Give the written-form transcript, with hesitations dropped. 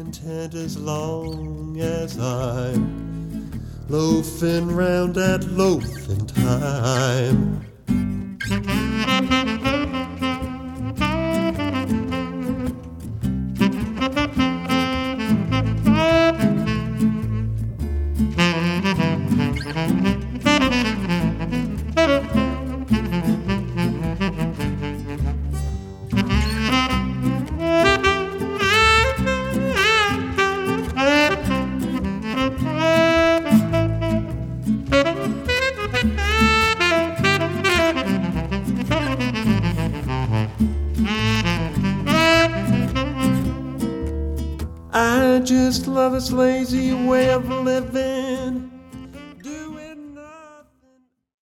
content as long as I'm loafing round at loafing time. I just love this lazy way of living.